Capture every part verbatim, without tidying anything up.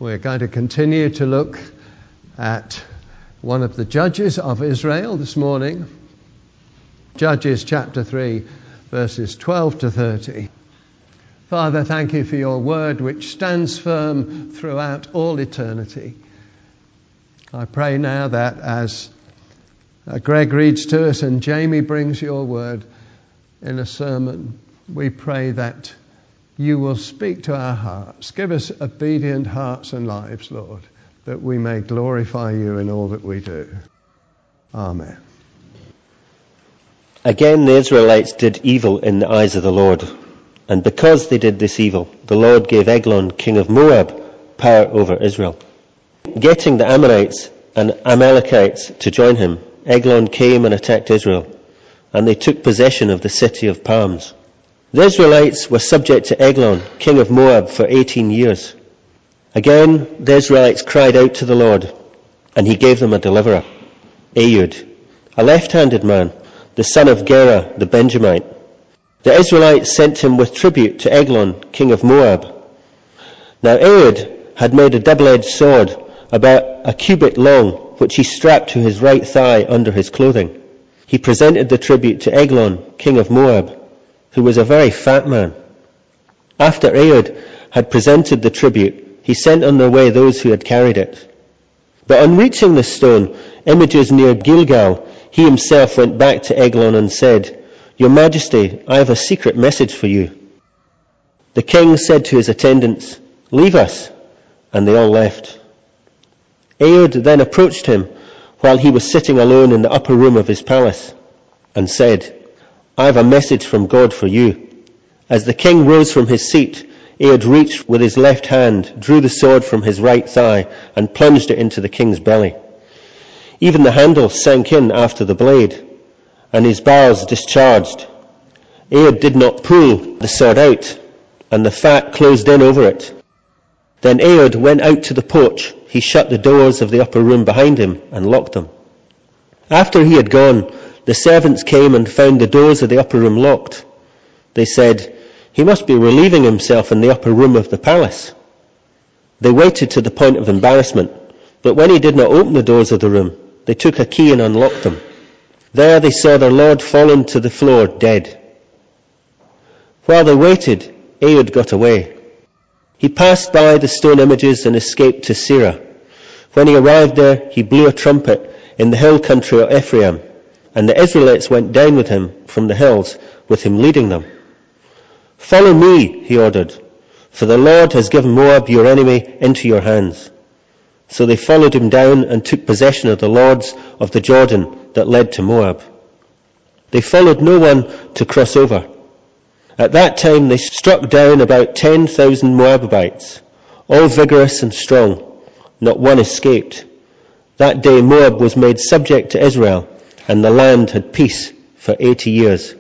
We're going to continue to look at one of the judges of Israel this morning. Judges chapter three, verses twelve to thirty. Father, thank you for your word which stands firm throughout all eternity. I pray now that as Greg reads to us and Jamie brings your word in a sermon, we pray that you will speak to our hearts. Give us obedient hearts and lives, Lord, that we may glorify you in all that we do. Amen. Again the Israelites did evil in the eyes of the Lord, and because they did this evil, the Lord gave Eglon, king of Moab, power over Israel. Getting the Ammonites and Amalekites to join him, Eglon came and attacked Israel, and they took possession of the city of palms. The Israelites were subject to Eglon, king of Moab, for eighteen years. Again, the Israelites cried out to the Lord, and he gave them a deliverer, Ehud, a left-handed man, the son of Gera the Benjamite. The Israelites sent him with tribute to Eglon, king of Moab. Now Ehud had made a double-edged sword, about a cubit long, which he strapped to his right thigh under his clothing. He presented the tribute to Eglon, king of Moab, who was a very fat man. After Ehud had presented the tribute, he sent on their way those who had carried it. But on reaching the stone, images near Gilgal, he himself went back to Eglon and said, "Your Majesty, I have a secret message for you." The king said to his attendants, "Leave us," and they all left. Ehud then approached him while he was sitting alone in the upper room of his palace and said, "I have a message from God for you." As the king rose from his seat, Ehud reached with his left hand, drew the sword from his right thigh, and plunged it into the king's belly. Even the handle sank in after the blade, and his bowels discharged. Ehud did not pull the sword out, and the fat closed in over it. Then Ehud went out to the porch. He shut the doors of the upper room behind him and locked them. After he had gone, the servants came and found the doors of the upper room locked. They said, "He must be relieving himself in the upper room of the palace." They waited to the point of embarrassment, but when he did not open the doors of the room, they took a key and unlocked them. There they saw their lord fallen to the floor dead. While they waited, Ehud got away. He passed by the stone images and escaped to Seirah. When he arrived there, he blew a trumpet in the hill country of Ephraim, and the Israelites went down with him from the hills, with him leading them. "Follow me," he ordered, "for the Lord has given Moab, your enemy, into your hands." So they followed him down and took possession of the lords of the Jordan that led to Moab. They followed no one to cross over. At that time they struck down about ten thousand Moabites, all vigorous and strong. Not one escaped. That day Moab was made subject to Israel, and the land had peace for eighty years.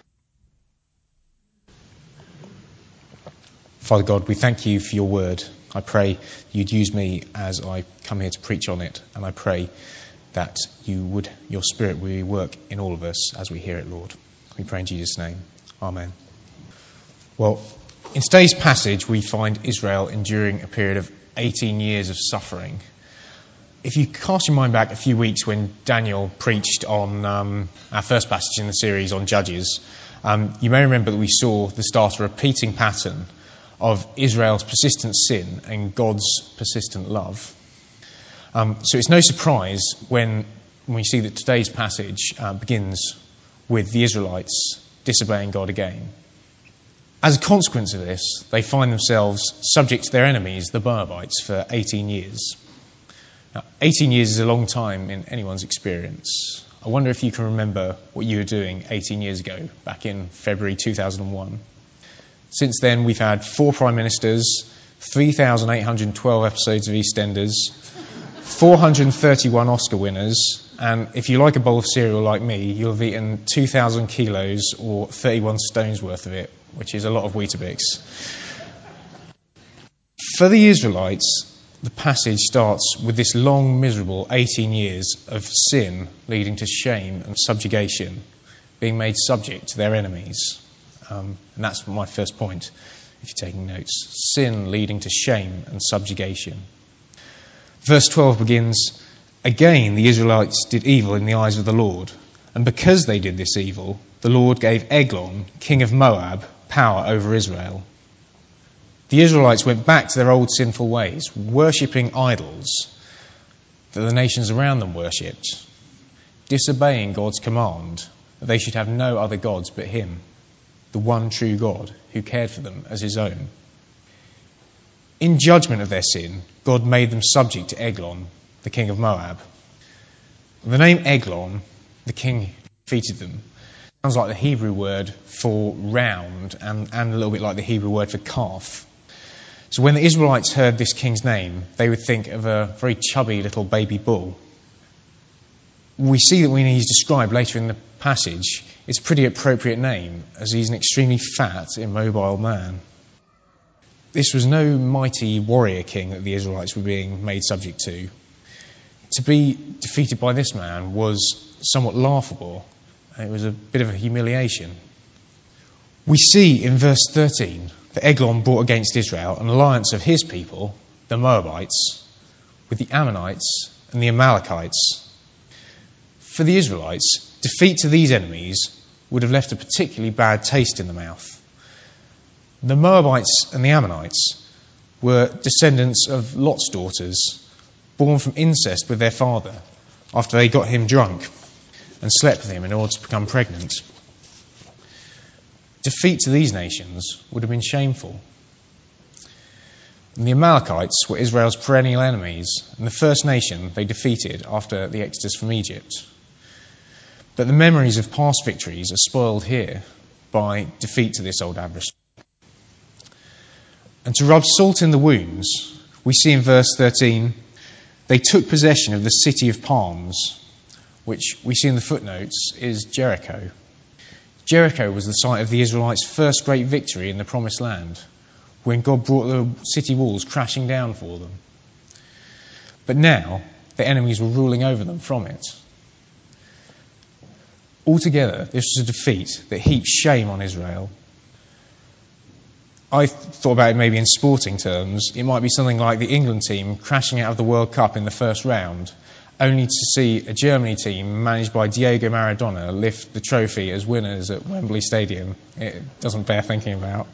Father God, we thank you for your word. I pray you'd use me as I come here to preach on it, and I pray that you would, your Spirit will work in all of us as we hear it, Lord. We pray in Jesus' name. Amen. Well, in today's passage we find Israel enduring a period of eighteen years of suffering. If you cast your mind back a few weeks when Daniel preached on um, our first passage in the series on Judges, um, you may remember that we saw the start of a repeating pattern of Israel's persistent sin and God's persistent love. Um, so it's no surprise when we see that today's passage uh, begins with the Israelites disobeying God again. As a consequence of this, they find themselves subject to their enemies, the Moabites, for eighteen years. Now, eighteen years is a long time in anyone's experience. I wonder if you can remember what you were doing eighteen years ago, back in February two thousand one. Since then, we've had four prime ministers, three thousand eight hundred twelve episodes of EastEnders, four hundred thirty-one Oscar winners, and if you like a bowl of cereal like me, you'll have eaten two thousand kilos or thirty-one stones worth of it, which is a lot of Weetabix. For the Israelites, the passage starts with this long, miserable eighteen years of sin leading to shame and subjugation, being made subject to their enemies. Um, and that's my first point. if you're taking notes. Sin leading to shame and subjugation. Verse twelve begins, "Again the Israelites did evil in the eyes of the Lord, and because they did this evil, the Lord gave Eglon, king of Moab, power over Israel." The Israelites went back to their old sinful ways, worshipping idols that the nations around them worshipped, disobeying God's command that they should have no other gods but him, the one true God who cared for them as his own. In judgment of their sin, God made them subject to Eglon, the king of Moab. The name Eglon, the king who defeated them, sounds like the Hebrew word for round and, and a little bit like the Hebrew word for calf. So when the Israelites heard this king's name, they would think of a very chubby little baby bull. We see that when he's described later in the passage, it's a pretty appropriate name, as he's an extremely fat, immobile man. This was no mighty warrior king that the Israelites were being made subject to. To be defeated by this man was somewhat laughable. It was a bit of a humiliation. We see in verse thirteen that Eglon brought against Israel an alliance of his people, the Moabites, with the Ammonites and the Amalekites. For the Israelites, defeat to these enemies would have left a particularly bad taste in the mouth. The Moabites and the Ammonites were descendants of Lot's daughters, born from incest with their father after they got him drunk and slept with him in order to become pregnant. Defeat to these nations would have been shameful. And the Amalekites were Israel's perennial enemies and the first nation they defeated after the exodus from Egypt. But the memories of past victories are spoiled here by defeat to this old adversary. And to rub salt in the wounds, we see in verse thirteen, they took possession of the city of palms, which we see in the footnotes is Jericho. Jericho was the site of the Israelites' first great victory in the Promised Land, when God brought the city walls crashing down for them. But now, the enemies were ruling over them from it. Altogether, this was a defeat that heaped shame on Israel. I thought about it maybe in sporting terms. It might be something like the England team crashing out of the World Cup in the first round, only to see a Germany team managed by Diego Maradona lift the trophy as winners at Wembley Stadium. It doesn't bear thinking about.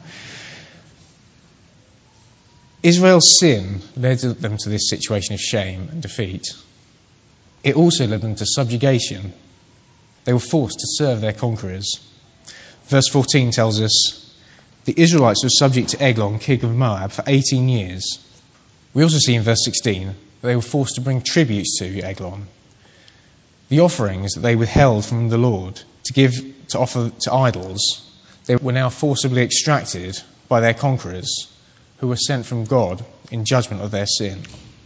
Israel's sin led them to this situation of shame and defeat. It also led them to subjugation. They were forced to serve their conquerors. Verse fourteen tells us, the Israelites were subject to Eglon, king of Moab, for eighteen years. We also see in verse sixteen that they were forced to bring tributes to Eglon. The offerings that they withheld from the Lord to give to offer to idols, they were now forcibly extracted by their conquerors, who were sent from God in judgment of their sin.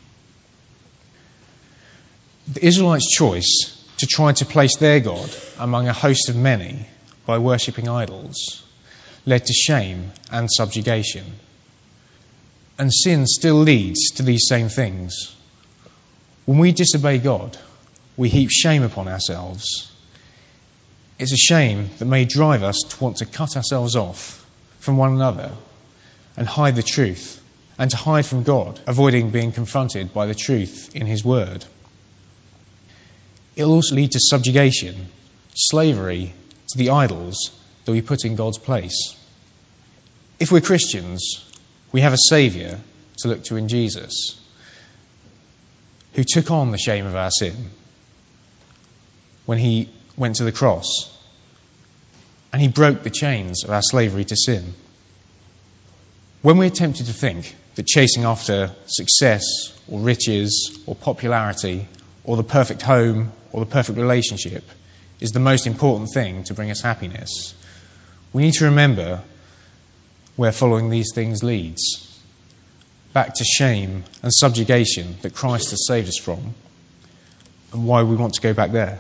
The Israelites' choice to try to place their God among a host of many by worshipping idols led to shame and subjugation. And sin still leads to these same things. When we disobey God, we heap shame upon ourselves. It's a shame that may drive us to want to cut ourselves off from one another and hide the truth, and to hide from God, avoiding being confronted by the truth in his word. It'll also lead to subjugation, slavery to the idols that we put in God's place. If we're Christians, we have a Saviour to look to in Jesus, who took on the shame of our sin when he went to the cross, and he broke the chains of our slavery to sin. When we're tempted to think that chasing after success or riches or popularity or the perfect home or the perfect relationship is the most important thing to bring us happiness, we need to remember where following these things leads. Back to shame and subjugation that Christ has saved us from, and why we want to go back there.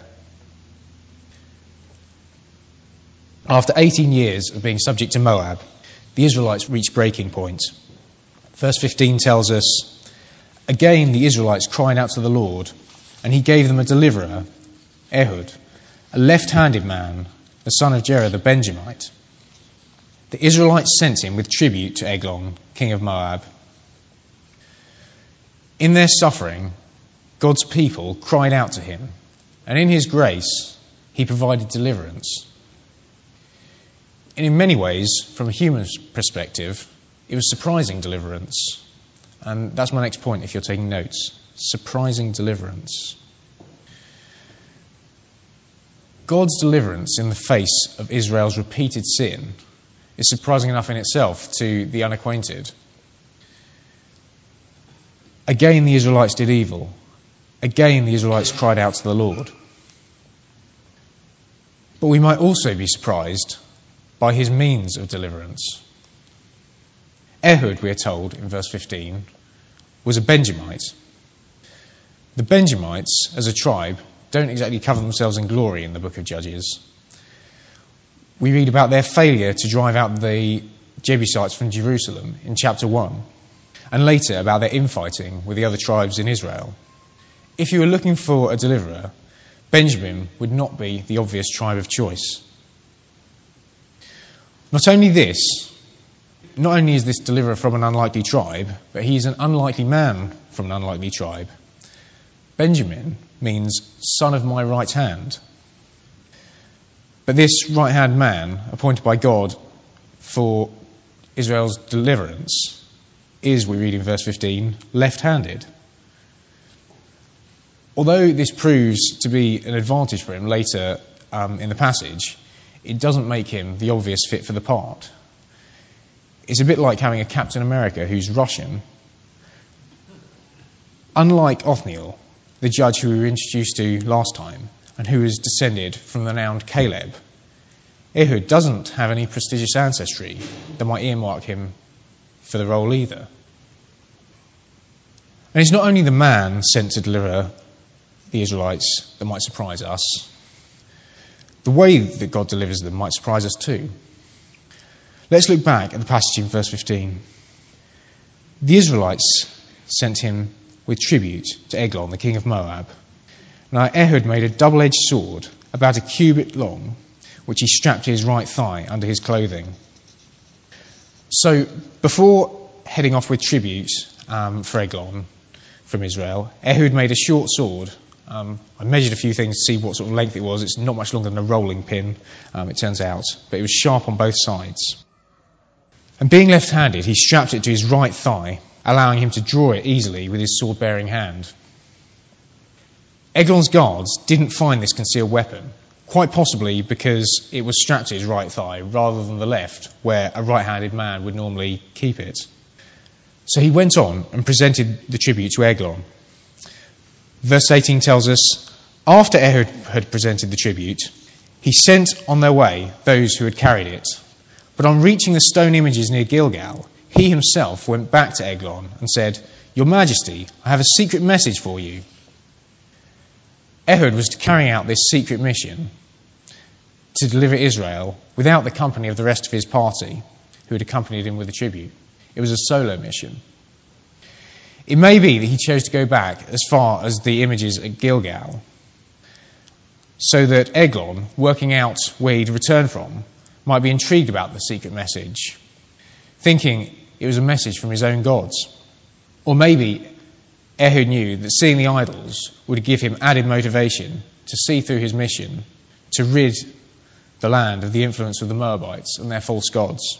After eighteen years of being subject to Moab, the Israelites reached breaking point. Verse fifteen tells us, again the Israelites cried out to the Lord, and he gave them a deliverer, Ehud, a left-handed man, the son of Jerah the Benjamite. The Israelites sent him with tribute to Eglon, king of Moab. In their suffering, God's people cried out to him, and in his grace, he provided deliverance. And in many ways, from a human perspective, it was surprising deliverance. And that's my next point if you're taking notes. Surprising deliverance. God's deliverance in the face of Israel's repeated sin is surprising enough in itself to the unacquainted. Again, the Israelites did evil. Again, the Israelites cried out to the Lord. But we might also be surprised by his means of deliverance. Ehud, we are told in verse fifteen, was a Benjamite. The Benjamites, as a tribe, don't exactly cover themselves in glory in the book of Judges. We read about their failure to drive out the Jebusites from Jerusalem in chapter one, and later about their infighting with the other tribes in Israel. If you were looking for a deliverer, Benjamin would not be the obvious tribe of choice. Not only this, not only is this deliverer from an unlikely tribe, but he's an unlikely man from an unlikely tribe. Benjamin means son of my right hand. But this right-hand man, appointed by God for Israel's deliverance, is, we read in verse fifteen, left-handed. Although this proves to be an advantage for him later um, in the passage, it doesn't make him the obvious fit for the part. It's a bit like having a Captain America who's Russian. Unlike Othniel, the judge who we were introduced to last time, and who is descended from the renowned Caleb, Ehud doesn't have any prestigious ancestry that might earmark him for the role either. And it's not only the man sent to deliver the Israelites that might surprise us. The way that God delivers them might surprise us too. Let's look back at the passage in verse fifteen. The Israelites sent him with tribute to Eglon, the king of Moab. Now Ehud made a double-edged sword, about a cubit long, which he strapped to his right thigh under his clothing. So before heading off with tribute um, for Eglon from Israel, Ehud made a short sword. Um, I measured a few things to see what sort of length it was. It's not much longer than a rolling pin, um, it turns out, but it was sharp on both sides. And being left-handed, he strapped it to his right thigh, allowing him to draw it easily with his sword-bearing hand. Eglon's guards didn't find this concealed weapon, quite possibly because it was strapped to his right thigh rather than the left, where a right-handed man would normally keep it. So he went on and presented the tribute to Eglon. Verse eighteen tells us, after Ehud had presented the tribute, he sent on their way those who had carried it. But on reaching the stone images near Gilgal, he himself went back to Eglon and said, Your Majesty, I have a secret message for you. Ehud was carrying out this secret mission to deliver Israel without the company of the rest of his party who had accompanied him with the tribute. It was a solo mission. It may be that he chose to go back as far as the images at Gilgal so that Eglon, working out where he'd returned from, might be intrigued about the secret message, thinking it was a message from his own gods. Or maybe Ehud knew that seeing the idols would give him added motivation to see through his mission, to rid the land of the influence of the Moabites and their false gods.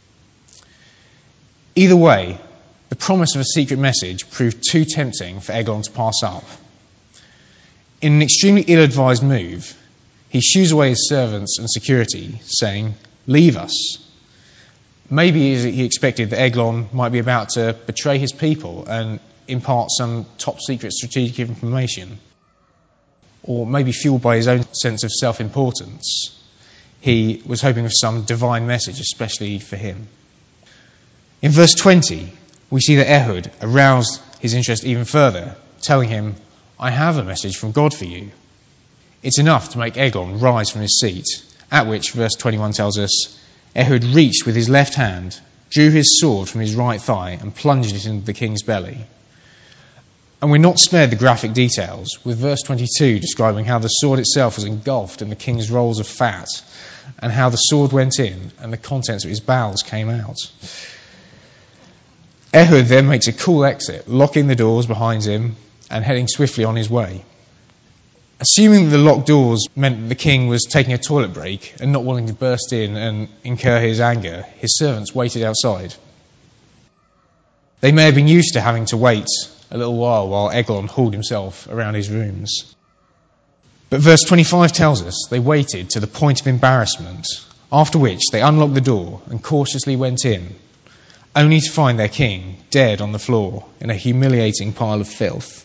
Either way, the promise of a secret message proved too tempting for Eglon to pass up. In an extremely ill-advised move, he shoos away his servants and security, saying, Leave us. Maybe he expected that Eglon might be about to betray his people and impart some top-secret strategic information. Or maybe fueled by his own sense of self-importance, he was hoping for some divine message, especially for him. In verse twenty, we see that Ehud aroused his interest even further, telling him, I have a message from God for you. It's enough to make Eglon rise from his seat, at which, verse twenty-one tells us, Ehud reached with his left hand, drew his sword from his right thigh, and plunged it into the king's belly. And we're not spared the graphic details, with verse twenty-two describing how the sword itself was engulfed in the king's rolls of fat, and how the sword went in and the contents of his bowels came out. Ehud then makes a cool exit, locking the doors behind him and heading swiftly on his way. Assuming that the locked doors meant that the king was taking a toilet break and not wanting to burst in and incur his anger, his servants waited outside. They may have been used to having to wait a little while while Eglon hauled himself around his rooms. But verse twenty-five tells us they waited to the point of embarrassment, after which they unlocked the door and cautiously went in, only to find their king dead on the floor in a humiliating pile of filth.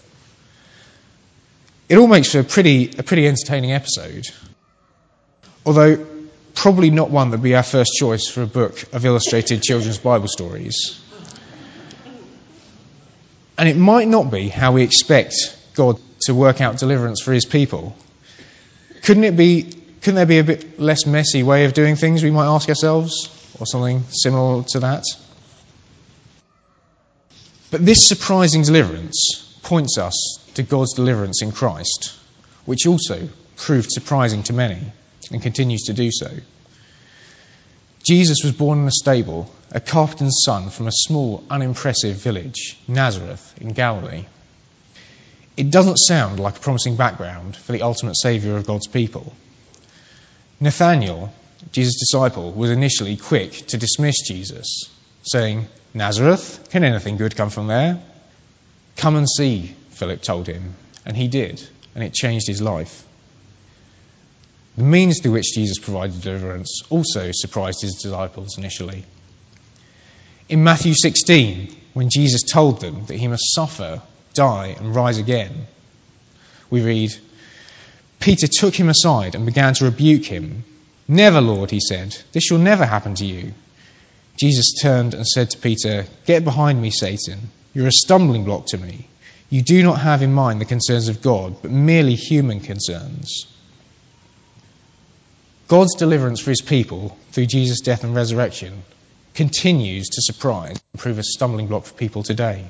It all makes for a pretty, a pretty entertaining episode, although probably not one that would be our first choice for a book of illustrated children's Bible stories. And it might not be how we expect God to work out deliverance for his people. Couldn't it be, couldn't there be a bit less messy way of doing things, we might ask ourselves, or something similar to that? But this surprising deliverance points us to God's deliverance in Christ, which also proved surprising to many and continues to do so. Jesus was born in a stable, a carpenter's son from a small, unimpressive village, Nazareth, in Galilee. It doesn't sound like a promising background for the ultimate saviour of God's people. Nathanael, Jesus' disciple, was initially quick to dismiss Jesus, saying, "Nazareth? Can anything good come from there?" "Come and see," Philip told him, and he did, and it changed his life. The means through which Jesus provided deliverance also surprised his disciples initially. In Matthew sixteen, when Jesus told them that he must suffer, die, and rise again, we read, "Peter took him aside and began to rebuke him. 'Never, Lord,' he said, 'this shall never happen to you.' Jesus turned and said to Peter, 'Get behind me, Satan. You're a stumbling block to me. You do not have in mind the concerns of God, but merely human concerns.'" God's deliverance for his people through Jesus' death and resurrection continues to surprise and prove a stumbling block for people today.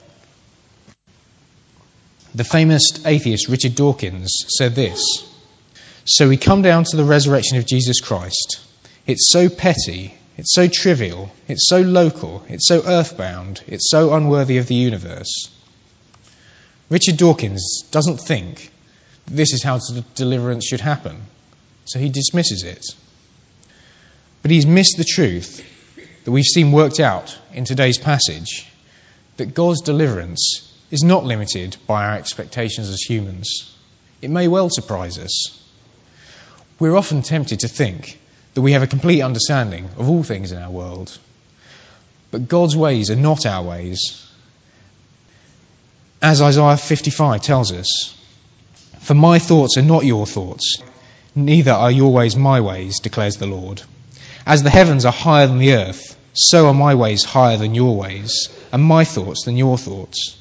The famous atheist Richard Dawkins said this, "So we come down to the resurrection of Jesus Christ. It's so petty, it's so trivial, it's so local, it's so earthbound, it's so unworthy of the universe." Richard Dawkins doesn't think that this is how deliverance should happen, so he dismisses it. But he's missed the truth that we've seen worked out in today's passage, that God's deliverance is not limited by our expectations as humans. It may well surprise us. We're often tempted to think that we have a complete understanding of all things in our world. But God's ways are not our ways. As Isaiah fifty-five tells us, "For my thoughts are not your thoughts, neither are your ways my ways, declares the Lord. As the heavens are higher than the earth, so are my ways higher than your ways, and my thoughts than your thoughts."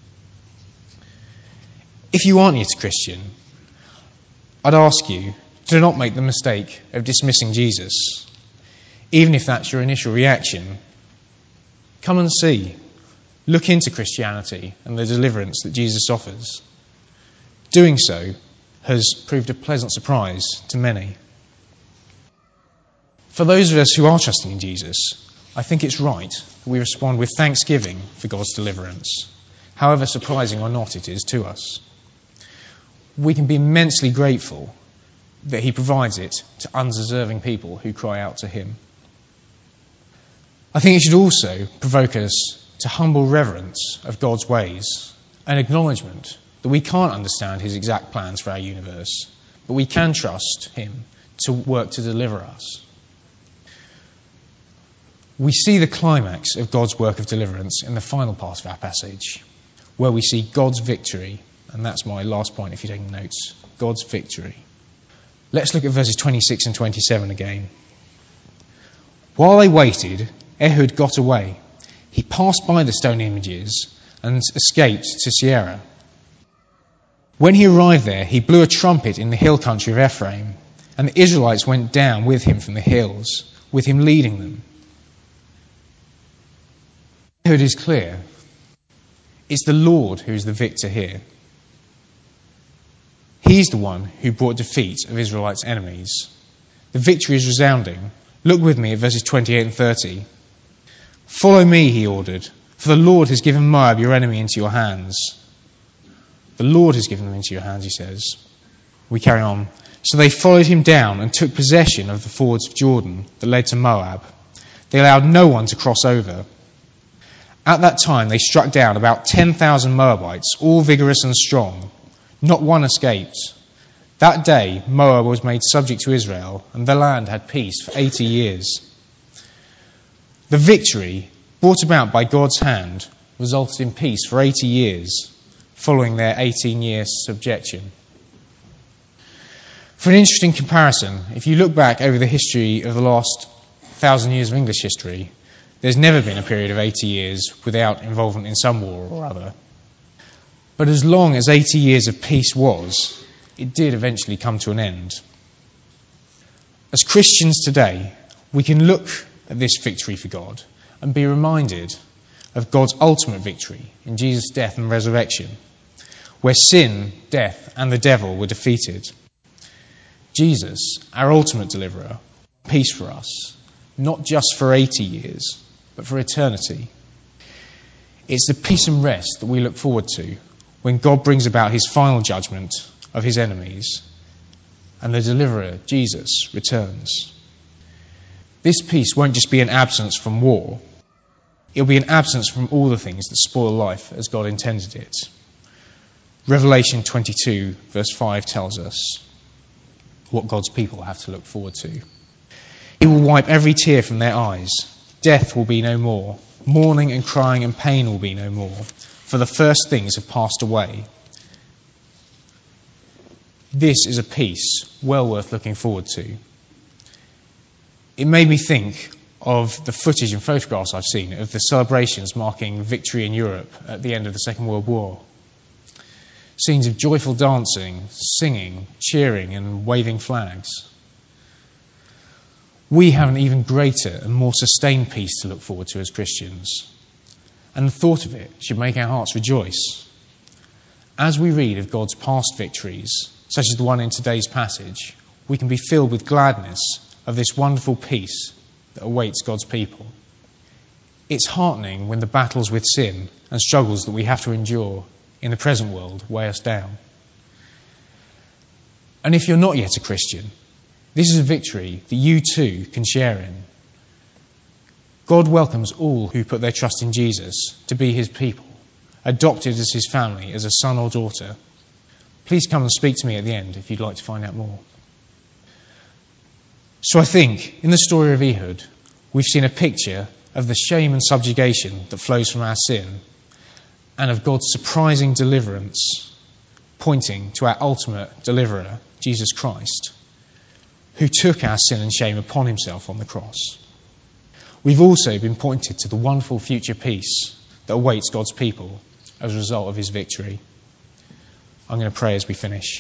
If you aren't yet a Christian, I'd ask you to not make the mistake of dismissing Jesus. Even if that's your initial reaction, come and see. Look into Christianity and the deliverance that Jesus offers. Doing so has proved a pleasant surprise to many. For those of us who are trusting in Jesus, I think it's right that we respond with thanksgiving for God's deliverance, however surprising or not it is to us. We can be immensely grateful that he provides it to undeserving people who cry out to him. I think it should also provoke us to humble reverence of God's ways, an acknowledgement that we can't understand his exact plans for our universe, but we can trust him to work to deliver us. We see the climax of God's work of deliverance in the final part of our passage, where we see God's victory, and that's my last point if you're taking notes, God's victory. Let's look at verses twenty-six and twenty-seven again. "While they waited, Ehud got away. He passed by the stone images and escaped to Seirah. When he arrived there, he blew a trumpet in the hill country of Ephraim, and the Israelites went down with him from the hills, with him leading them." Ehud is clear. It's the Lord who is the victor here. He's the one who brought defeat of Israelites' enemies. The victory is resounding. Look with me at verses twenty-eight and thirty. Follow me, he ordered, for the Lord has given Moab, your enemy, into your hands. The Lord has given them into your hands, he says. We carry on. So they followed him down and took possession of the fords of Jordan that led to Moab. They allowed no one to cross over. At that time they struck down about ten thousand Moabites, all vigorous and strong. Not one escaped. That day Moab was made subject to Israel, and the land had peace for eighty years. The victory, brought about by God's hand, resulted in peace for eighty years, following their eighteen-year subjection. For an interesting comparison, if you look back over the history of the last thousand years of English history, there's never been a period of eighty years without involvement in some war or other. But as long as eighty years of peace was, it did eventually come to an end. As Christians today, we can look at this victory for God and be reminded of God's ultimate victory in Jesus' death and resurrection, where sin, death, and the devil were defeated. Jesus, our ultimate deliverer, peace for us, not just for eighty years, but for eternity. It's the peace and rest that we look forward to when God brings about his final judgment of his enemies and the deliverer, Jesus, returns. This peace won't just be an absence from war. It'll be an absence from all the things that spoil life as God intended it. Revelation twenty-two, verse five tells us what God's people have to look forward to. He will wipe every tear from their eyes. Death will be no more. Mourning and crying and pain will be no more, for the first things have passed away. This is a peace well worth looking forward to. It made me think of the footage and photographs I've seen of the celebrations marking victory in Europe at the end of the Second World War. Scenes of joyful dancing, singing, cheering and waving flags. We have an even greater and more sustained peace to look forward to as Christians. And the thought of it should make our hearts rejoice. As we read of God's past victories, such as the one in today's passage, we can be filled with gladness of this wonderful peace that awaits God's people. It's heartening when the battles with sin and struggles that we have to endure in the present world weigh us down. And if you're not yet a Christian, this is a victory that you too can share in. God welcomes all who put their trust in Jesus to be his people, adopted as his family, as a son or daughter. Please come and speak to me at the end if you'd like to find out more. So I think, in the story of Ehud, we've seen a picture of the shame and subjugation that flows from our sin, and of God's surprising deliverance, pointing to our ultimate deliverer, Jesus Christ, who took our sin and shame upon himself on the cross. We've also been pointed to the wonderful future peace that awaits God's people as a result of his victory. I'm going to pray as we finish.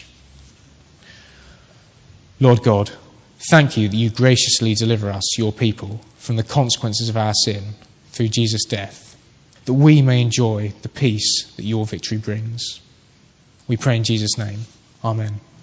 Lord God, thank you that you graciously deliver us, your people, from the consequences of our sin through Jesus' death, that we may enjoy the peace that your victory brings. We pray in Jesus' name. Amen.